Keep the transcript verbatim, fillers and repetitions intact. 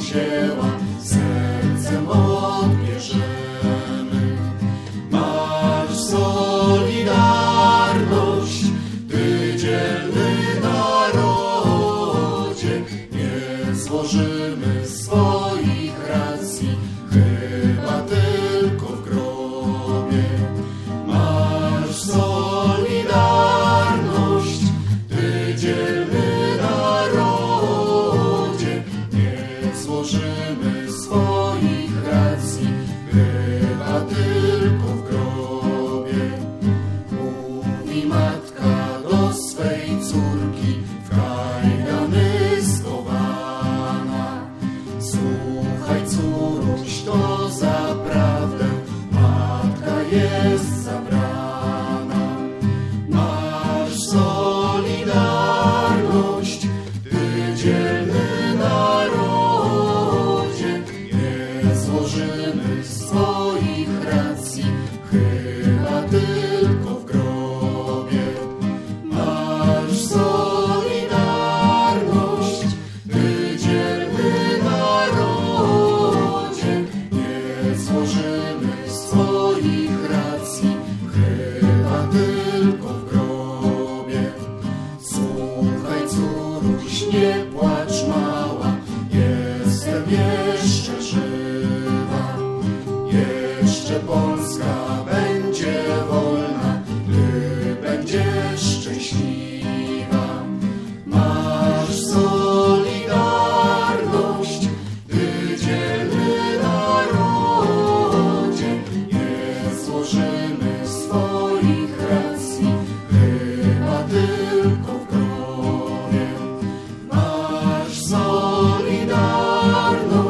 wzięła, sercem odbierzemy. Marsz Solidarność, Ty dzielny narodzie, nie złożymy swoich racji, chyba tylko w grobie. Marsz Solidarność, Ty dzielny narodzie, nie złożymy swoich racji, chyba tylko w grobie. Mówi matka do swej córki, w kajdany skowana: słuchaj, córuś, to zaprawdę matka jest zabrana. Marsz Solidarność, Ty dzielny narodzie, nie złożymy swoich racji, chyba tylko w grobie. Marsz Solidarność, Ty dzielny narodzie, nie złożymy swoich racji, chyba tylko w grobie. Słuchaj, córuś, nie płacz mała, jestem jeszcze żywa. Jeszcze Polska będzie wolna, Ty będziesz szczęśliwa. Marsz Solidarność, Ty dzielny narodzie, nie złożymy swoich racji, chyba tylko w grobie. Marsz Solidarność,